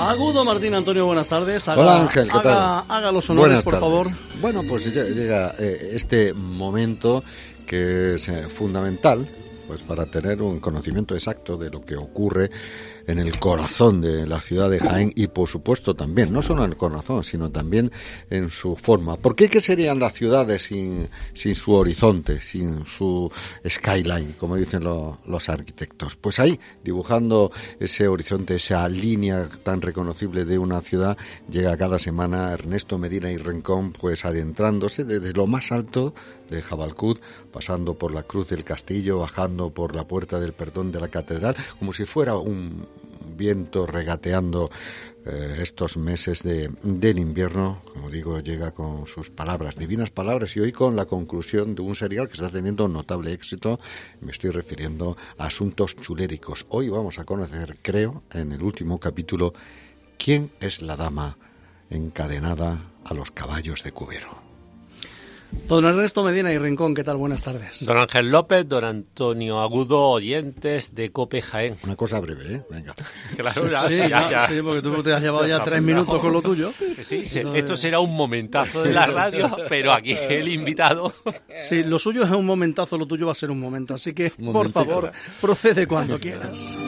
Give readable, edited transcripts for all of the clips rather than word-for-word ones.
Agudo Martín Antonio, buenas tardes. Hola Ángel, ¿qué tal? Haga los honores, buenas por tardes. favor. Bueno, pues llega este momento que es fundamental, pues para tener un conocimiento exacto de lo que ocurre en el corazón de la ciudad de Jaén y, por supuesto, también, no solo en el corazón, sino también en su forma. ¿Por qué serían las ciudades sin su horizonte, sin su skyline, como dicen los arquitectos? Pues ahí, dibujando ese horizonte, esa línea tan reconocible de una ciudad, llega cada semana Ernesto Medina y Rincón, pues adentrándose desde lo más alto de Jabalcud, pasando por la Cruz del Castillo, bajando por la Puerta del Perdón de la Catedral, como si fuera un viento regateando estos meses del invierno. Como digo, llega con sus palabras, divinas palabras, y hoy con la conclusión de un serial que está teniendo notable éxito. Me estoy refiriendo a Asuntos Chuléricos. Hoy vamos a conocer, creo, en el último capítulo, quién es la dama encadenada a los caballos de Cubero. Don Ernesto Medina y Rincón, ¿qué tal? Buenas tardes. Don Ángel López, don Antonio Agudo, oyentes de COPE Jaén. Una cosa breve, ¿eh? Venga. Claro, ya. Sí, porque tú te has llevado ya 3 minutos con lo tuyo. Sí, esto será un momentazo de la radio, pero aquí el invitado... Sí, lo suyo es un momentazo, lo tuyo va a ser un momento. Así que, por favor, procede cuando quieras.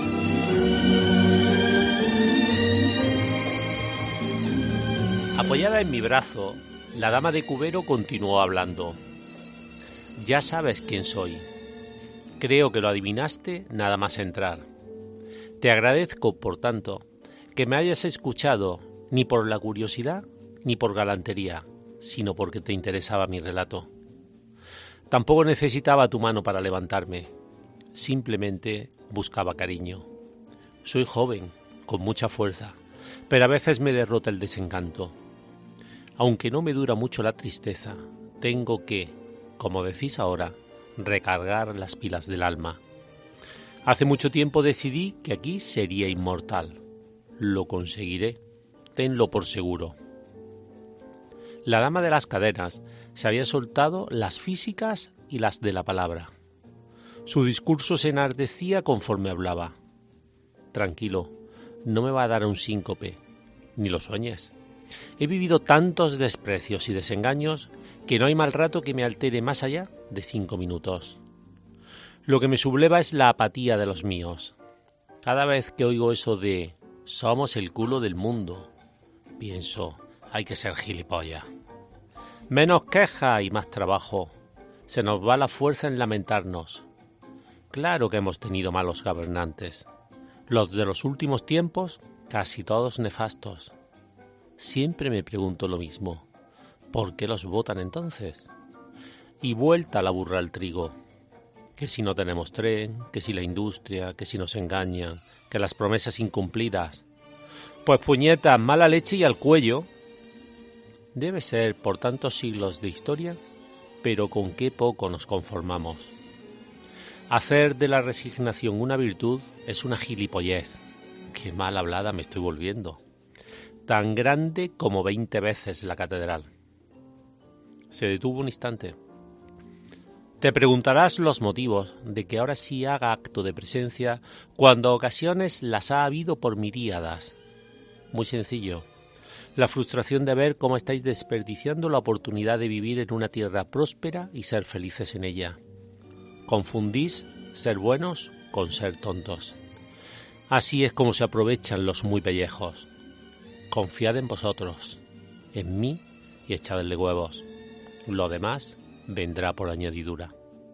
Apoyada en mi brazo, la dama de Cubero continuó hablando. Ya sabes quién soy. Creo que lo adivinaste nada más entrar. Te agradezco, por tanto, que me hayas escuchado, ni por la curiosidad ni por galantería, sino porque te interesaba mi relato. Tampoco necesitaba tu mano para levantarme. Simplemente buscaba cariño. Soy joven, con mucha fuerza, pero a veces me derrota el desencanto. Aunque no me dura mucho la tristeza, tengo que, como decís ahora, recargar las pilas del alma. Hace mucho tiempo decidí que aquí sería inmortal. Lo conseguiré, tenlo por seguro. La dama de las cadenas se había soltado las físicas y las de la palabra. Su discurso se enardecía conforme hablaba. Tranquilo, no me va a dar un síncope, ni lo sueñes. He vivido tantos desprecios y desengaños que no hay mal rato que me altere más allá de 5 minutos. Lo que me subleva es la apatía de los míos. Cada vez que oigo eso de «somos el culo del mundo», pienso, hay que ser gilipollas. Menos queja y más trabajo. Se nos va la fuerza en lamentarnos. Claro que hemos tenido malos gobernantes. Los de los últimos tiempos, casi todos nefastos. Siempre me pregunto lo mismo. ¿Por qué los votan entonces? Y vuelta la burra al trigo. Que si no tenemos tren, que si la industria, que si nos engañan, que las promesas incumplidas. Pues puñetas, mala leche y al cuello. Debe ser por tantos siglos de historia, pero con qué poco nos conformamos. Hacer de la resignación una virtud es una gilipollez. Qué mal hablada me estoy volviendo. Tan grande como 20 veces la catedral. Se detuvo un instante. Te preguntarás los motivos de que ahora sí haga acto de presencia cuando ocasiones las ha habido por miríadas. Muy sencillo. La frustración de ver cómo estáis desperdiciando la oportunidad de vivir en una tierra próspera y ser felices en ella. Confundís ser buenos con ser tontos. Así es como se aprovechan los muy pellejos. Confiad en vosotros, en mí y echadle huevos. Lo demás vendrá por añadidura.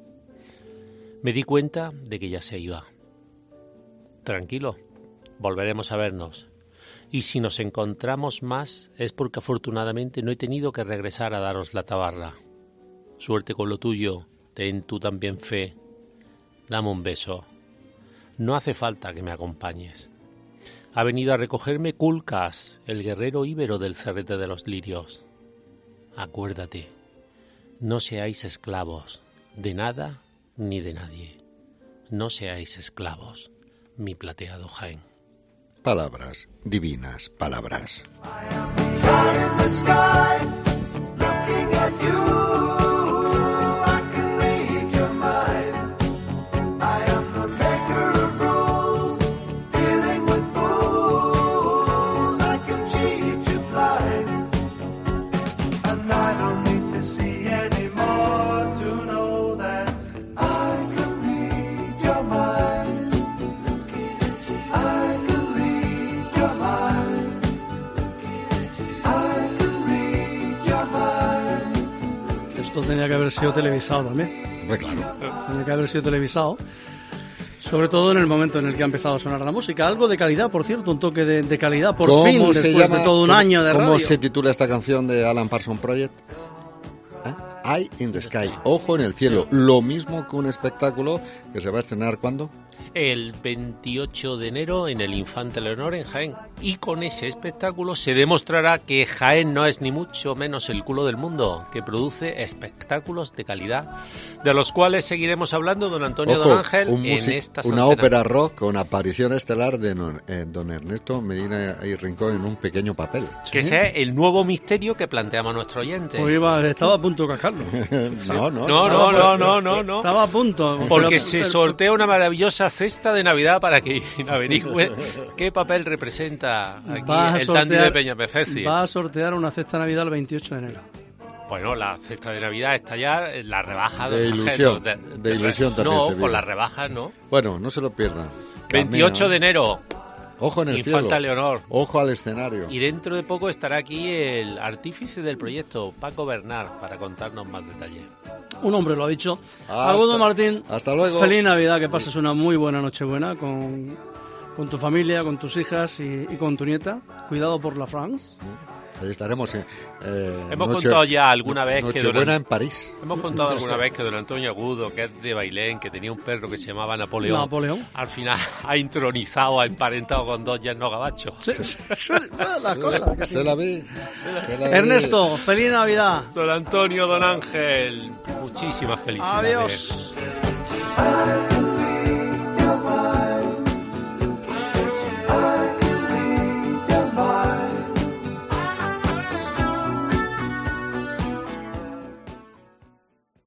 Me di cuenta de que ya se iba. Tranquilo, volveremos a vernos. Y si nos encontramos más es porque afortunadamente no he tenido que regresar a daros la tabarra. Suerte con lo tuyo, ten tú también fe. Dame un beso. No hace falta que me acompañes. Ha venido a recogerme Kulkas, el guerrero íbero del Cerrete de los Lirios. Acuérdate, no seáis esclavos de nada ni de nadie. No seáis esclavos, mi plateado Jaén. Palabras, divinas palabras. esto tenía que haber sido televisado también. Claro. Tenía que haber sido televisado. Sobre todo en el momento en el que ha empezado a sonar la música. Algo de calidad, por cierto, un toque de calidad, por fin, después de todo un año de radio. ¿Cómo se titula esta canción de Alan Parsons Project? Eye in the Sky, ojo en el cielo. Lo mismo que un espectáculo que se va a estrenar, ¿cuándo? El 28 de enero en el Infante Leonor en Jaén. Y con ese espectáculo se demostrará que Jaén no es ni mucho menos el culo del mundo, que produce espectáculos de calidad, de los cuales seguiremos hablando don Antonio Don Ángel en esta una ópera rock con aparición estelar de don Ernesto Medina y Rincón en un pequeño papel. Que ese es el nuevo misterio que planteamos a nuestro oyente. Pues estaba a punto de cascarlo. No. Estaba a punto. Porque se sortea una maravillosa cesta de Navidad para que averigüe qué papel representa aquí el dandy de Peñapefeci. Va a sortear una cesta de Navidad el 28 de enero. Bueno, la cesta de Navidad está ya en la rebaja de ilusión. De ilusión también se No, vive. con las rebajas no. Bueno, no se lo pierdan. 28 de enero. Ojo en el Infanta cielo. Leonor. Ojo al escenario. Y dentro de poco estará aquí el artífice del proyecto, Paco Bernard, para contarnos más detalles. Un hombre lo ha dicho. Agudo Martín. Hasta luego. Feliz Navidad, que pases una muy buena Nochebuena con tu familia, con tus hijas y con tu nieta. Cuidado por la France. Ahí estaremos. Hemos contado ya alguna vez que Nochebuena en París. Hemos contado alguna vez que don Antonio Agudo, que es de Bailén, que tenía un perro que se llamaba Napoleón. Al final ha intronizado, ha emparentado con dos yernos gabachos. Las cosas. Se la vi. Ernesto, feliz Navidad. Don Antonio, don Ángel, muchísimas felicidades. Adiós.